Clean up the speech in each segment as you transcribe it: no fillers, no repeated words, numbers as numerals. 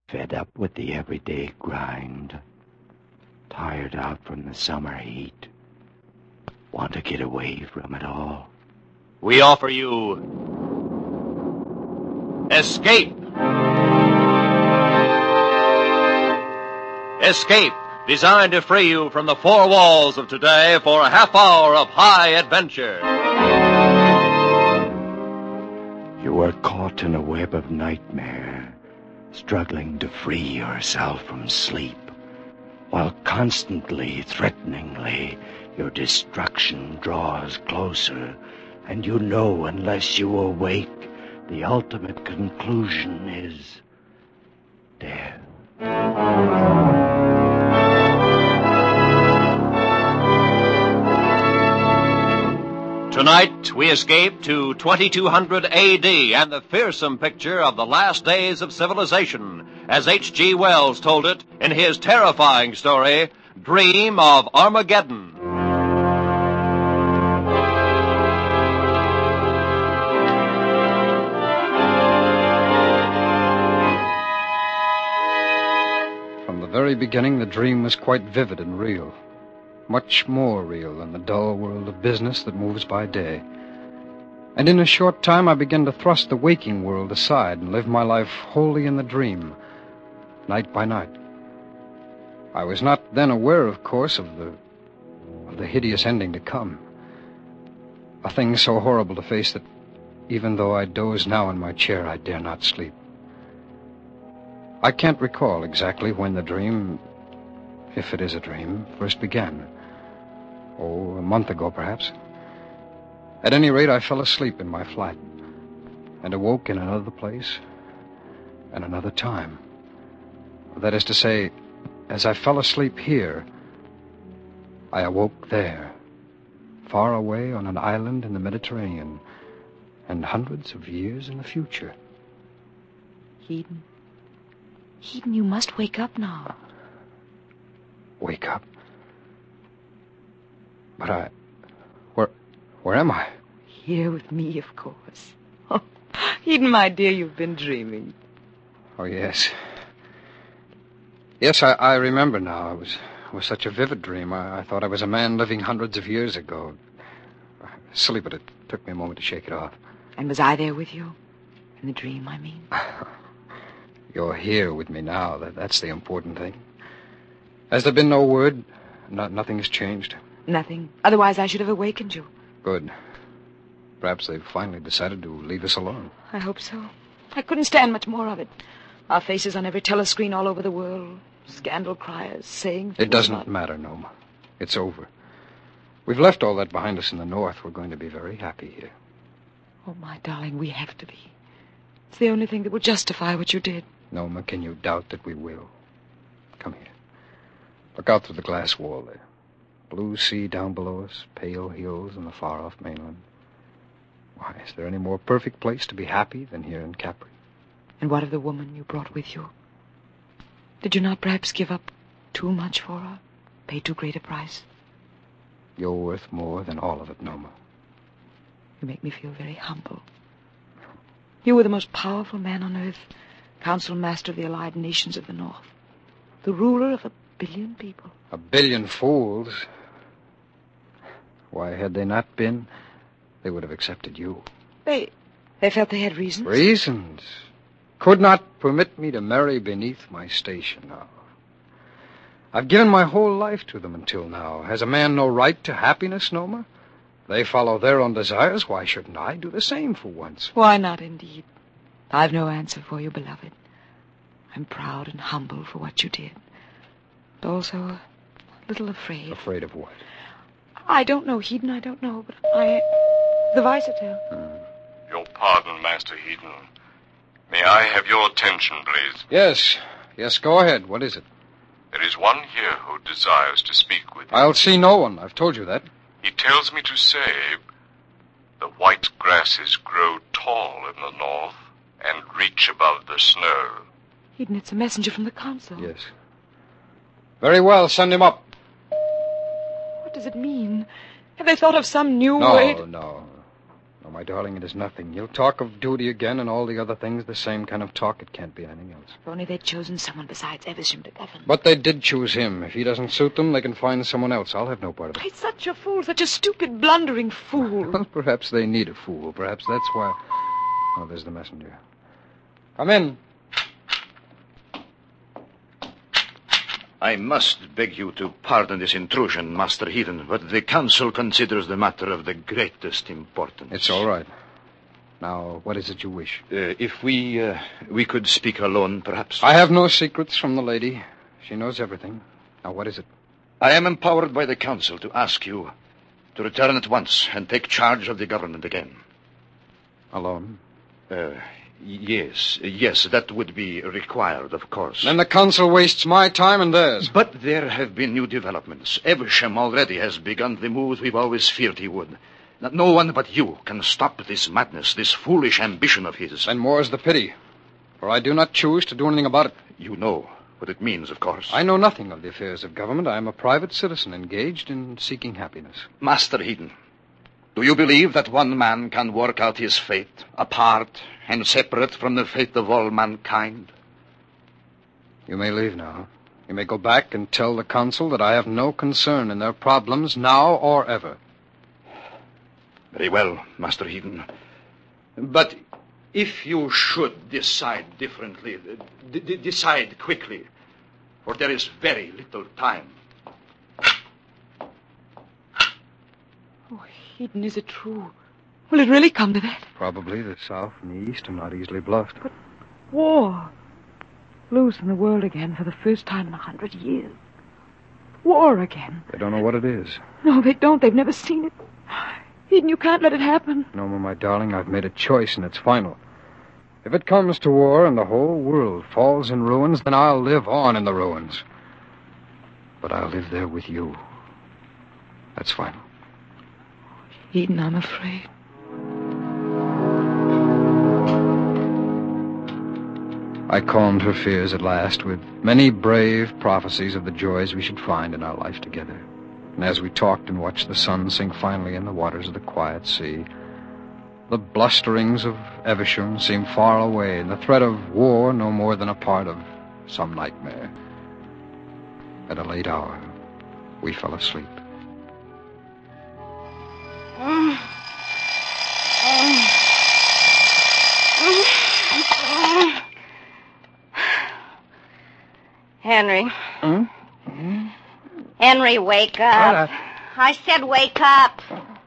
Fed up with the everyday grind. Tired out from the summer heat. Want to get away from it all. We offer you Escape. Escape, designed to free you from the four walls of today for a half hour of high adventure. You are caught in a web of nightmare, struggling to free yourself from sleep, while constantly, threateningly, your destruction draws closer, and you know unless you awake, the ultimate conclusion is death. Tonight, we escape to 2200 A.D. and the fearsome picture of the last days of civilization, as H.G. Wells told it in his terrifying story, Dream of Armageddon. From the very beginning, the dream was quite vivid and real. Much more real than the dull world of business that moves by day. And in a short time, I began to thrust the waking world aside and live my life wholly in the dream, night by night. I was not then aware, of course, of the hideous ending to come. A thing so horrible to face that even though I doze now in my chair, I dare not sleep. I can't recall exactly when the dream, if it is a dream, first began. Oh, a month ago, perhaps. At any rate, I fell asleep in my flat and awoke in another place and another time. That is to say, as I fell asleep here, I awoke there, far away on an island in the Mediterranean, and hundreds of years in the future. Eden, you must wake up now. Wake up? But where am I? Here with me, of course. Oh, Eden, my dear, you've been dreaming. Oh, yes. Yes, I remember now. It was such a vivid dream. I thought I was a man living hundreds of years ago. Silly, but it took me a moment to shake it off. And was I there with you? In the dream, I mean. You're here with me now. That's the important thing. Has there been no word? Nothing has changed? Nothing. Otherwise, I should have awakened you. Good. Perhaps they've finally decided to leave us alone. I hope so. I couldn't stand much more of it. Our faces on every telescreen all over the world. Scandal criers saying things. It doesn't matter, Noma. It's over. We've left all that behind us in the north. We're going to be very happy here. Oh, my darling, we have to be. It's the only thing that will justify what you did. Noma, can you doubt that we will? Come here. Look out through the glass wall there. Blue sea down below us, pale hills and the far-off mainland. Why, is there any more perfect place to be happy than here in Capri? And what of the woman you brought with you? Did you not perhaps give up too much for her? Pay too great a price? You're worth more than all of it, Noma. You make me feel very humble. You were the most powerful man on earth, Council Master of the Allied Nations of the North, the ruler of 1 billion people. 1 billion fools? Why, had they not been, they would have accepted you. They felt they had reasons? Reasons? Could not permit me to marry beneath my station now. I've given my whole life to them until now. Has a man no right to happiness, Noma? They follow their own desires. Why shouldn't I do the same for once? Why not, indeed? I've no answer for you, beloved. I'm proud and humble for what you did. But also a little afraid. Afraid of what? I don't know, Hedon, I don't know, but the Vicetel. Your pardon, Master Hedon. May I have your attention, please? Yes, go ahead. What is it? There is one here who desires to speak with you. I'll see no one. I've told you that. He tells me to say the white grasses grow tall in the north and reach above the snow. Hedon, it's a messenger from the council. Yes. Very well, send him up. What does it mean? Have they thought of some new way? No. Oh, my darling, it is nothing. You'll talk of duty again and all the other things, the same kind of talk. It can't be anything else. If only they'd chosen someone besides Evesham to govern. But they did choose him. If he doesn't suit them, they can find someone else. I'll have no part of it. He's such a fool, such a stupid, blundering fool. Well, perhaps they need a fool. Perhaps that's why... Oh, there's the messenger. Come in. I must beg you to pardon this intrusion, Master Heaton, but the council considers the matter of the greatest importance. It's all right. Now, what is it you wish? If we could speak alone, perhaps. I have no secrets from the lady. She knows everything. Now, what is it? I am empowered by the council to ask you to return at once and take charge of the government again. Alone? Yes, that would be required, of course. Then the council wastes my time and theirs. But there have been new developments. Evesham already has begun the moves we've always feared he would. No one but you can stop this madness, this foolish ambition of his. And more's the pity, for I do not choose to do anything about it. You know what it means, of course. I know nothing of the affairs of government. I am a private citizen engaged in seeking happiness. Master Heaton, do you believe that one man can work out his fate, apart and separate from the fate of all mankind? You may leave now. You may go back and tell the council that I have no concern in their problems now or ever. Very well, Master Heaton. But if you should decide differently, decide quickly, for there is very little time. Oh, Heaton, is it true? Will it really come to that? Probably the South and the East are not easily bluffed. But war. Loose in the world again for the first time in 100 years. War again. They don't know what it is. No, they don't. They've never seen it. Heaton, you can't let it happen. No, my darling, I've made a choice, and it's final. If it comes to war and the whole world falls in ruins, then I'll live on in the ruins. But I'll live there with you. That's final. Heaton, I'm afraid. I calmed her fears at last with many brave prophecies of the joys we should find in our life together. And as we talked and watched the sun sink finally in the waters of the quiet sea, the blusterings of Evesham seemed far away, and the threat of war no more than a part of some nightmare. At a late hour, we fell asleep. Henry. Hmm? Henry, wake up. I said wake up.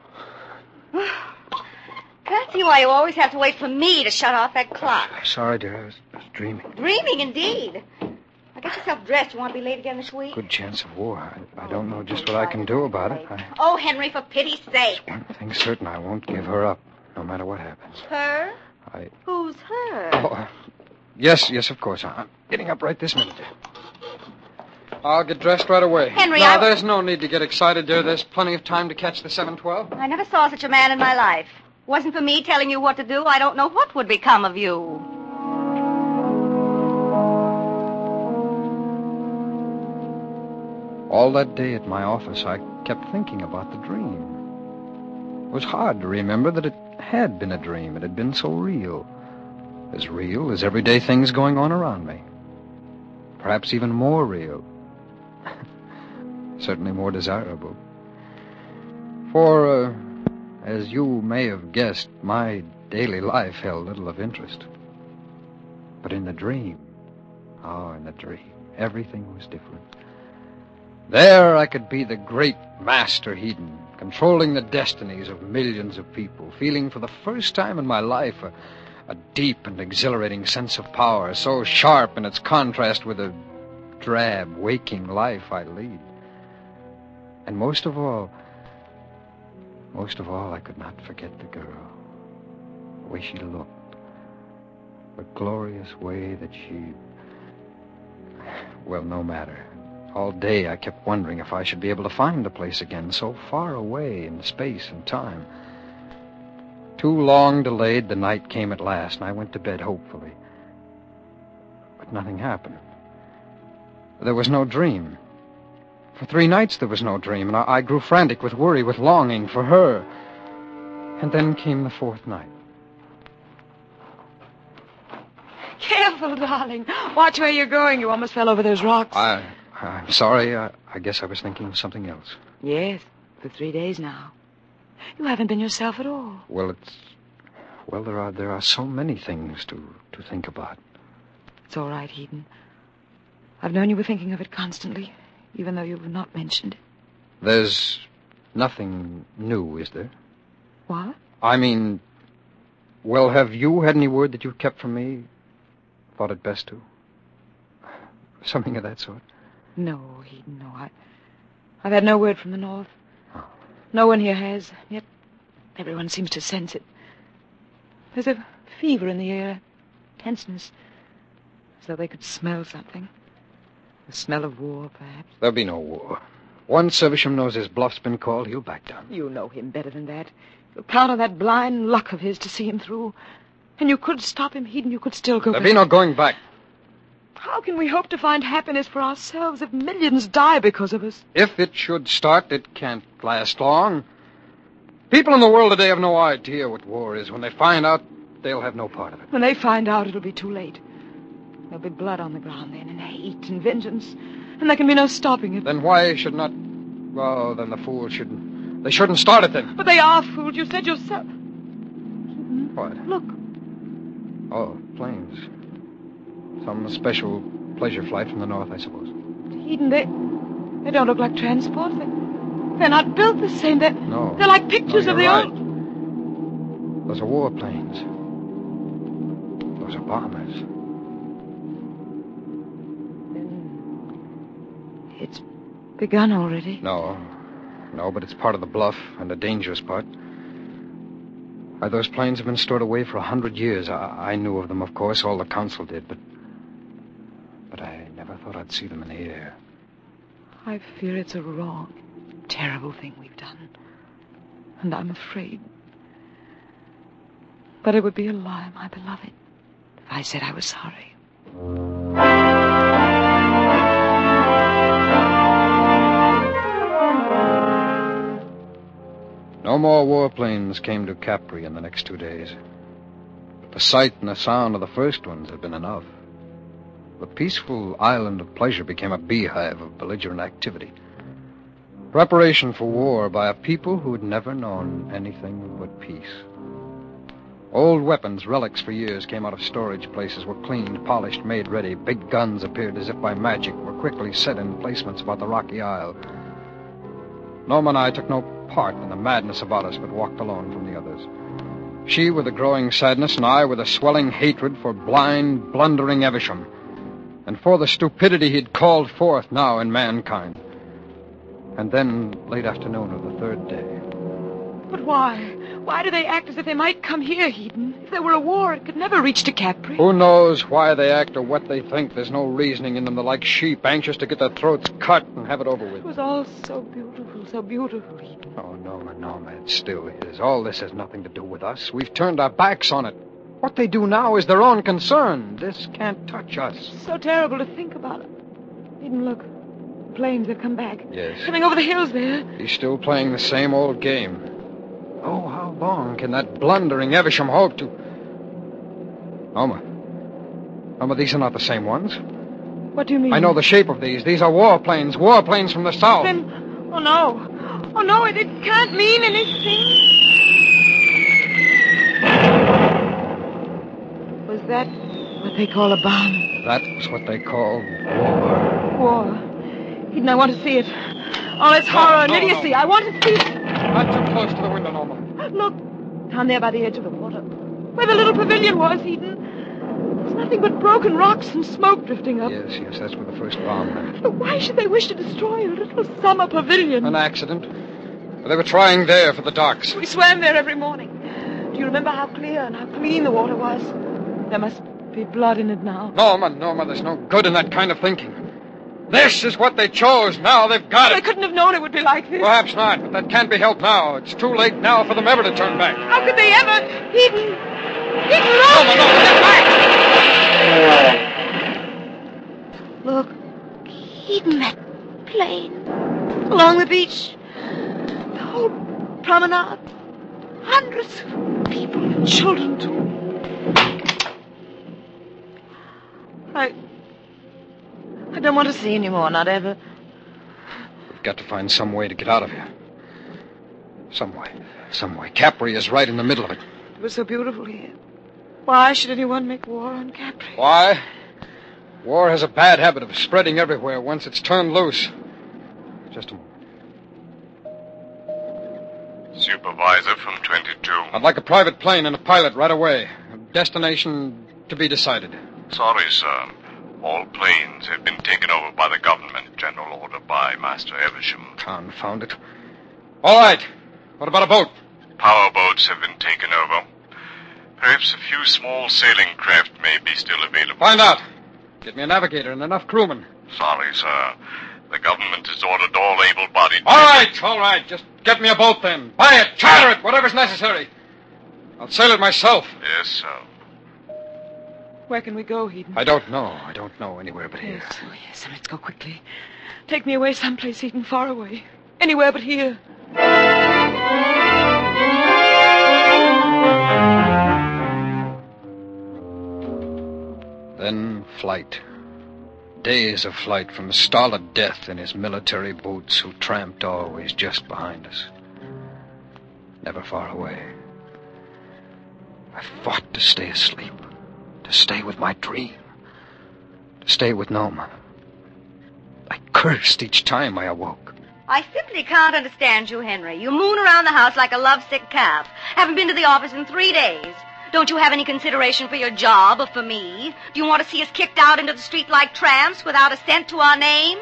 Can't see why you always have to wait for me to shut off that clock. Sorry, dear. I was dreaming. Dreaming, indeed. Now get yourself dressed. You want to be late again this week? Good chance of war. I don't know just what I can do about it. Oh, Henry, for pity's sake. One thing's certain, I won't give her up, no matter what happens. Her? Who's her? Oh, yes, of course. I'm getting up right this minute. I'll get dressed right away. Henry, No, there's no need to get excited, dear. There's plenty of time to catch the 7:12. I never saw such a man in my life. Wasn't for me telling you what to do, I don't know what would become of you. All that day at my office, I kept thinking about the dream. It was hard to remember that it had been a dream. It had been so real as everyday things going on around me. Perhaps even more real. Certainly more desirable. For, as you may have guessed, my daily life held little of interest. But in the dream, everything was different. There I could be the great Master Heaton, controlling the destinies of millions of people, feeling for the first time in my life a deep and exhilarating sense of power, so sharp in its contrast with the drab, waking life I lead. And most of all, I could not forget the girl, the way she looked, the glorious way that she... Well, no matter. All day I kept wondering if I should be able to find the place again, so far away in space and time. Too long delayed, the night came at last, and I went to bed hopefully. But nothing happened. There was no dream. For 3 nights there was no dream, and I grew frantic with worry, with longing for her. And then came the fourth night. Careful, darling. Watch where you're going. You almost fell over those rocks. I'm sorry. I guess I was thinking of something else. Yes, for 3 days now. You haven't been yourself at all. Well, there are so many things to think about. It's all right, Eden. I've known you were thinking of it constantly, even though you've not mentioned it. There's nothing new, is there? What? I mean, well, have you had any word that you've kept from me? Thought it best to? Something of that sort? No, Eden, no. I've had no word from the North. Oh. No one here has. Yet everyone seems to sense it. There's a fever in the air, tenseness, as though they could smell something. The smell of war, perhaps. There'll be no war. Once Evesham knows his bluff's been called, he'll back down. You know him better than that. You'll count on that blind luck of his to see him through. And you could stop him, Eden. You could still go back. There'll be no going back. How can we hope to find happiness for ourselves if millions die because of us? If it should start, it can't last long. People in the world today have no idea what war is. When they find out, they'll have no part of it. When they find out, it'll be too late. There'll be blood on the ground then, and hate and vengeance. And there can be no stopping it. Then why should not... Well, then the fools shouldn't... They shouldn't start it then. But they are fools. You said yourself. What? Look. Oh, planes. Some special pleasure flight from the North, I suppose. Eden, they don't look like transports. They're not built the same. No. They're like pictures of the right. old... Those are war planes. Those are bombers. It's begun already. No, but it's part of the bluff, and the dangerous part. Why, those planes have been stored away for 100 years. I knew of them, of course. All the council did, but I never thought I'd see them in the air. I fear it's a wrong, terrible thing we've done. And I'm afraid. But it would be a lie, my beloved, if I said I was sorry. No more warplanes came to Capri in the next 2 days. The sight and the sound of the first ones had been enough. The peaceful island of pleasure became a beehive of belligerent activity. Preparation for war by a people who had never known anything but peace. Old weapons, relics for years, came out of storage places, were cleaned, polished, made ready. Big guns appeared as if by magic, were quickly set in placements about the rocky isle. Norma and I took no part in the madness about us, but walked alone from the others. She with a growing sadness, and I with a swelling hatred for blind, blundering Evesham, and for the stupidity he'd called forth now in mankind. And then, late afternoon of the third day. But why? Why do they act as if they might come here, Eden? If there were a war, it could never reach to Capri. Who knows why they act or what they think? There's no reasoning in them. They're like sheep, anxious to get their throats cut and have it over with. It was all so beautiful, Eden. Oh, Norma, it still is. All this has nothing to do with us. We've turned our backs on it. What they do now is their own concern. This can't touch us. It's so terrible to think about it. Eden, look. Planes have come back. Yes. Coming over the hills there. He's still playing the same old game. Oh, how long can that blundering Evesham hope to... Norma, these are not the same ones. What do you mean? I know the shape of these. These are warplanes from the south. Then, oh no, it can't mean anything. Was that what they call a bomb? That was what they call war. War. Eden, I want to see it. All its horror and idiocy. No. I want to see it. Not too close to the window, Norma. Look, down there by the edge of the water. Where the little pavilion was, Eden. There's nothing but broken rocks and smoke drifting up. Yes, that's where the first bomb went. But why should they wish to destroy a little summer pavilion? An accident. They were trying there for the docks. We swam there every morning. Do you remember how clear and how clean the water was? There must be blood in it now. Norma, there's no good in that kind of thinking. This is what they chose. Now they've got it. They couldn't have known it would be like this. Perhaps not, but that can't be helped now. It's too late now for them ever to turn back. How could they ever? Eden, look! Norma, Look, Eden, that plane. Along the beach. The whole promenade. Hundreds of people and children, too. I don't want to see any more, not ever. We've got to find some way to get out of here. Some way. Capri is right in the middle of it. It was so beautiful here. Why should anyone make war on Capri? Why? War has a bad habit of spreading everywhere once it's turned loose. Just a moment. Supervisor from 22. I'd like a private plane and a pilot right away. Destination to be decided. Sorry, sir. All planes have been taken over by the government. General order by Master Evesham. Confound it. All right. What about a boat? Power boats have been taken over. Perhaps a few small sailing craft may be still available. Find out. Get me a navigator and enough crewmen. Sorry, sir. The government has ordered all able-bodied... All right. Just get me a boat then. Buy it, charter it, whatever's necessary. I'll sail it myself. Yes, sir. Where can we go, Eden? I don't know anywhere but here. Yes, and let's go quickly. Take me away someplace, Eden, far away. Anywhere but here. Then flight. Days of flight from the stolid death in his military boots who tramped always just behind us. Never far away. I fought to stay asleep. To stay with my dream. To stay with Noma. I cursed each time I awoke. I simply can't understand you, Henry. You moon around the house like a lovesick calf. Haven't been to the office in 3 days. Don't you have any consideration for your job or for me? Do you want to see us kicked out into the street like tramps without a cent to our name?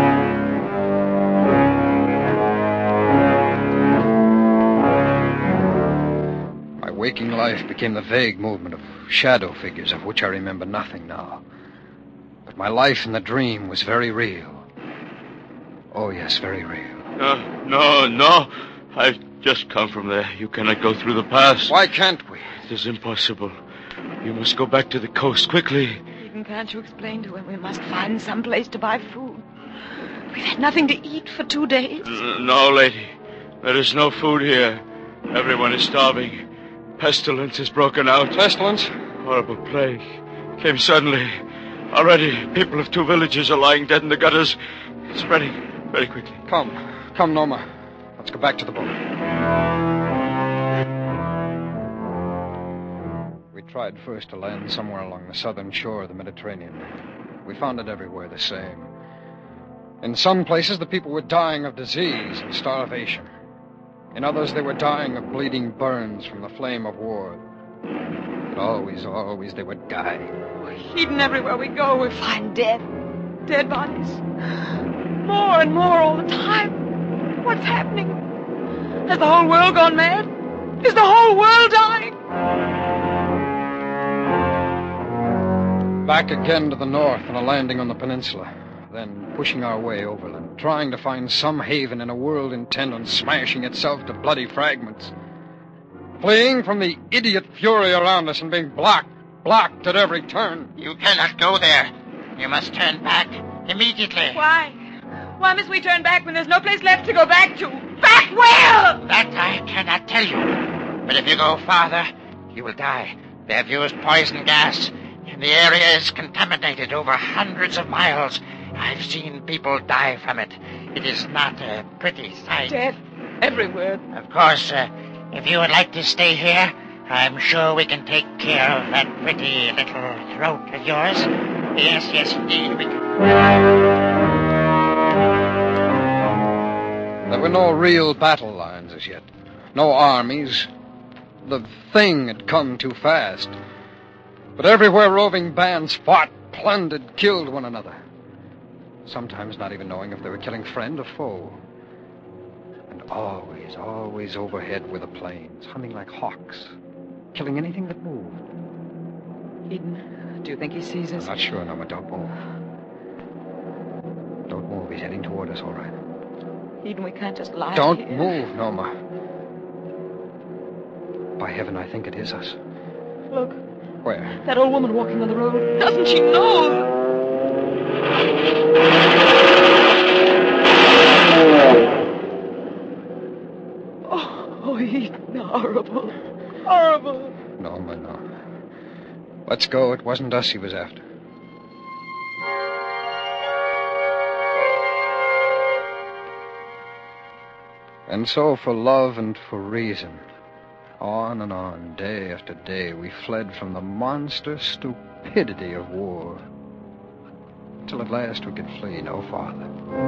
My waking life became the vague movement of shadow figures of which I remember nothing now. But my life in the dream was very real. Oh, yes, very real. No. I've just come from there. You cannot go through the pass. Why can't we? It is impossible. You must go back to the coast quickly. Eden, can't you explain to him we must find some place to buy food? We've had nothing to eat for 2 days. No, lady. There is no food here. Everyone is starving. Pestilence has broken out. Pestilence? Horrible plague. Came suddenly. Already, people of 2 villages are lying dead in the gutters. It's spreading very quickly. Come, Noma. Let's go back to the boat. We tried first to land somewhere along the southern shore of the Mediterranean. We found it everywhere the same. In some places, the people were dying of disease and starvation. In others, they were dying of bleeding burns from the flame of war. But always they would die. Eden, everywhere we go, we find death. Dead bodies. More and more all the time. What's happening? Has the whole world gone mad? Is the whole world dying? Back again to the north and a landing on the peninsula. Then pushing our way overland, trying to find some haven in a world intent on smashing itself to bloody fragments. Fleeing from the idiot fury around us and being blocked at every turn. You cannot go there. You must turn back immediately. Why? Why must we turn back when there's no place left to go back to? Back where? That I cannot tell you. But if you go farther, you will die. They have used poison gas, and the area is contaminated over hundreds of miles. I've seen people die from it. It is not a pretty sight. Death everywhere. Of course, if you would like to stay here, I'm sure we can take care of that pretty little throat of yours. Yes, indeed, we can. There were no real battle lines as yet. No armies. The thing had come too fast. But everywhere roving bands fought, plundered, killed one another. Sometimes not even knowing if they were killing friend or foe. And always overhead were the planes, humming like hawks, killing anything that moved. Eden, do you think he sees us? I'm not sure, Noma. Don't move. Don't move. He's heading toward us, all right. Eden, we can't just lie Don't here. move, Noma. By heaven, I think it is us. Look. Where? That old woman walking on the road. Doesn't she know? Oh, Eden, horrible. Horrible. Norma, no. Let's go. It wasn't us he was after. And so, for love and for reason, on and on, day after day, we fled from the monster stupidity of war. Till at last we could flee no farther.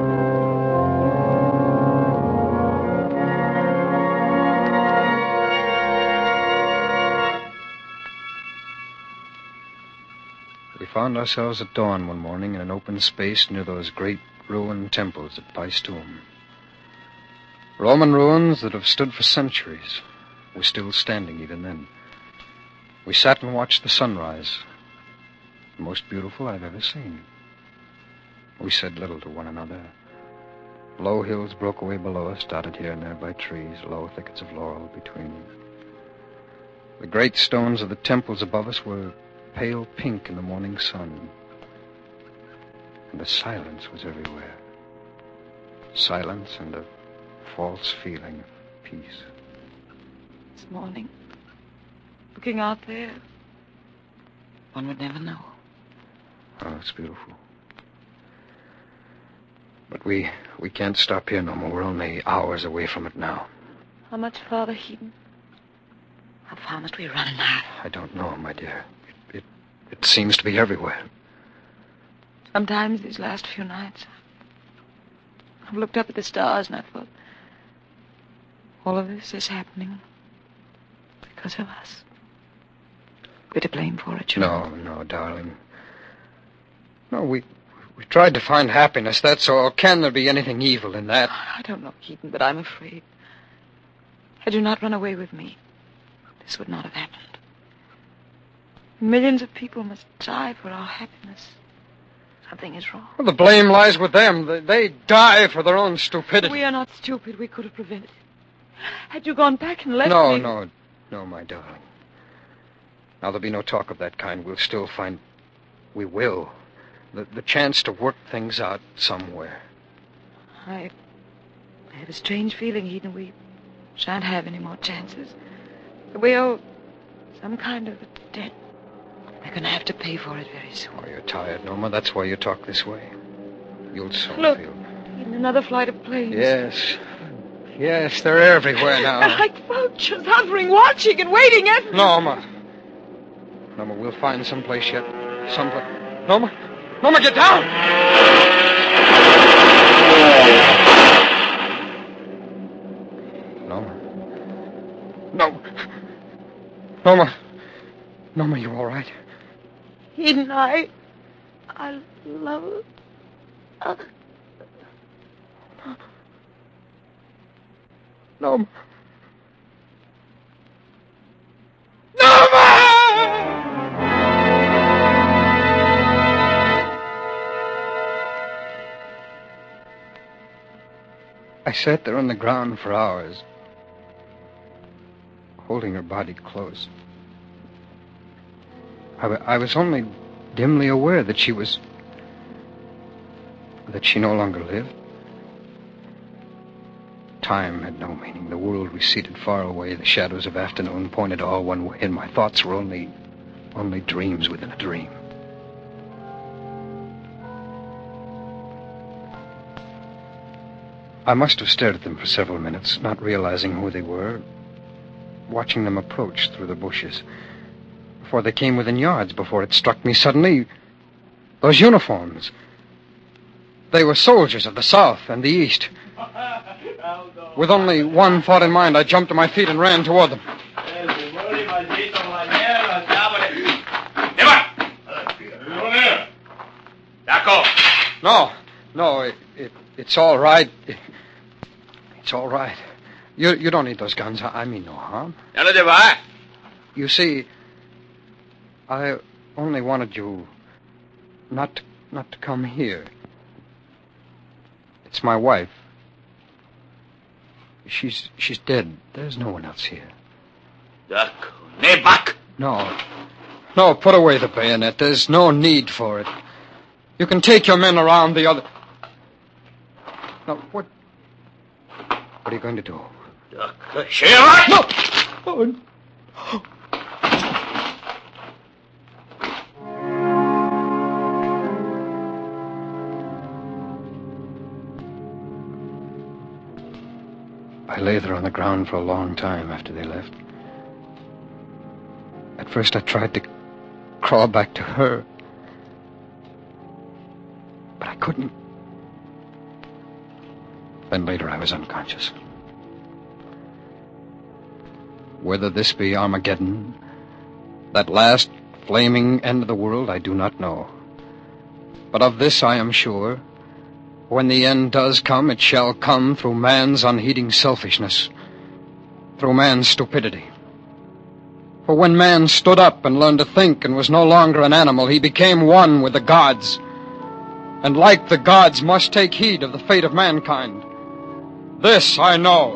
We found ourselves at dawn one morning in an open space near those great ruined temples at Paestum. Roman ruins that have stood for centuries were still standing even then. We sat and watched the sunrise, the most beautiful I've ever seen. We said little to one another. Low hills broke away below us, dotted here and there by trees, low thickets of laurel between. The great stones of the temples above us were pale pink in the morning sun. And the silence was everywhere. Silence and a false feeling of peace. This morning, looking out there, one would never know. Oh, it's beautiful. But we can't stop here no more. We're only hours away from it now. How much farther, Heaton? How far must we run now? I don't know, my dear. It seems to be everywhere. Sometimes these last few nights, I've looked up at the stars and I thought, all of this is happening because of us. We're to blame for it, you know. No, darling. No, we tried to find happiness, that's all. Can there be anything evil in that? I don't know, Keaton, but I'm afraid. Had you not run away with me, this would not have happened. Millions of people must die for our happiness. Something is wrong. Well, the blame lies with them. They die for their own stupidity. We are not stupid. We could have prevented it. Had you gone back and left me... No, my darling. Now, there'll be no talk of that kind. We'll still find... We will. The chance to work things out somewhere. I have a strange feeling, Eden. We shan't have any more chances. We owe some kind of a debt. We're going to have to pay for it very soon. Oh, you're tired, Norma. That's why you talk this way. You'll soon Look, feel... Eden, another flight of planes. Yes, they're everywhere now. Like vultures hovering, watching and waiting everywhere. Norma, we'll find some place yet. Someplace. Norma, get down! Norma, you all right? Eden, I love... Norma! I sat there on the ground for hours, holding her body close. I was only dimly aware that she no longer lived. Time had no meaning. The world receded far away. The shadows of afternoon pointed all one way, and my thoughts were only dreams within a dream. I must have stared at them for several minutes, not realizing who they were, watching them approach through the bushes. Before they came within yards, before it struck me suddenly, those uniforms. They were soldiers of the South and the East. With only one thought in mind, I jumped to my feet and ran toward them. No, it's all right. It's all right. You don't need those guns. I mean no harm. You see, I only wanted you not to come here. It's my wife. She's dead. There's no one else here. No, put away the bayonet. There's no need for it. You can take your men around the other... Now, what are you going to do? No! Oh, I lay there on the ground for a long time after they left. At first I tried to crawl back to her, but I couldn't. Then later I was unconscious. Whether this be Armageddon, that last flaming end of the world, I do not know. But of this I am sure: when the end does come, it shall come through man's unheeding selfishness, through man's stupidity. For when man stood up and learned to think and was no longer an animal, he became one with the gods, and like the gods must take heed of the fate of mankind. This I know.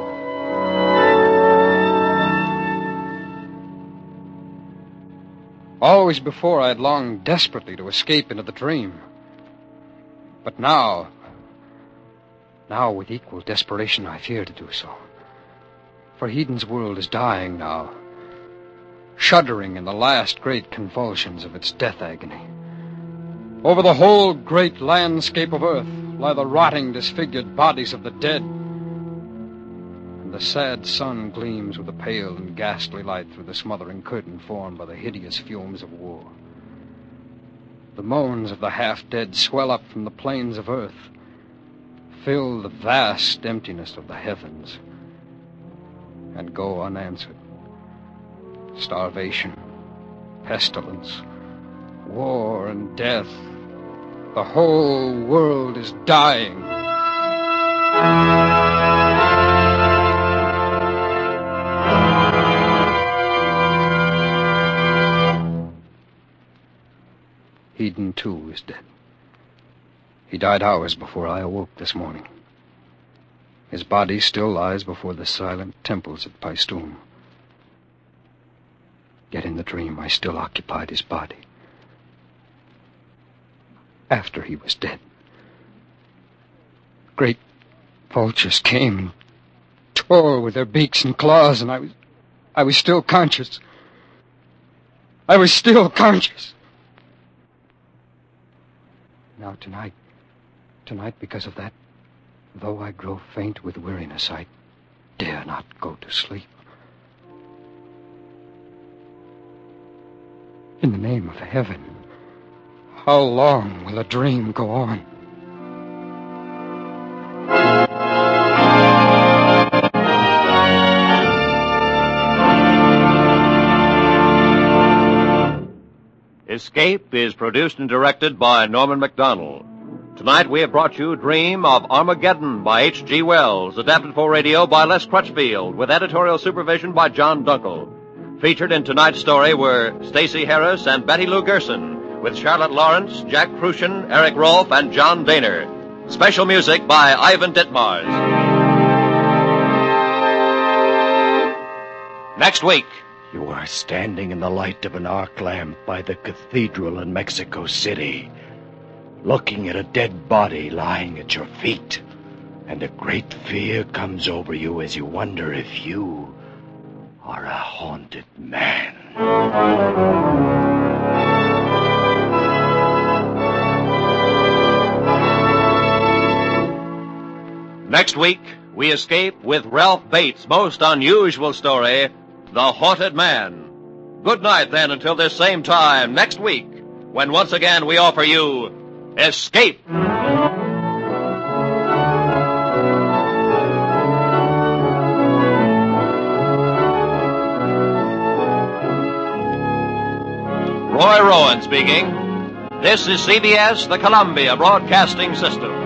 Always before I had longed desperately to escape into the dream. But now with equal desperation, I fear to do so. For Heden's world is dying now, shuddering in the last great convulsions of its death agony. Over the whole great landscape of earth lie the rotting, disfigured bodies of the dead, and the sad sun gleams with a pale and ghastly light through the smothering curtain formed by the hideous fumes of war. The moans of the half-dead swell up from the plains of earth, fill the vast emptiness of the heavens, and go unanswered. Starvation, pestilence, war, and death. The whole world is dying. Heden, too, is dead. He died hours before I awoke this morning. His body still lies before the silent temples at Paestum. Yet in the dream I still occupied his body. After he was dead, great vultures came and tore with their beaks and claws, and I was still conscious. I was still conscious. Now tonight, because of that, though I grow faint with weariness, I dare not go to sleep. In the name of heaven, how long will a dream go on? Escape is produced and directed by Norman Macdonald. Tonight we have brought you Dream of Armageddon by H.G. Wells, adapted for radio by Les Crutchfield, with editorial supervision by John Dunkel. Featured in tonight's story were Stacey Harris and Betty Lou Gerson, with Charlotte Lawrence, Jack Crucian, Eric Rolfe, and John Daner. Special music by Ivan Ditmars. Next week. You are standing in the light of an arc lamp by the cathedral in Mexico City, looking at a dead body lying at your feet, and a great fear comes over you as you wonder if you are a haunted man. Next week, we escape with Ralph Bates' most unusual story, The Haunted Man. Good night, then, until this same time next week, when once again we offer you Escape. Roy Rowan speaking. This is CBS, the Columbia Broadcasting System.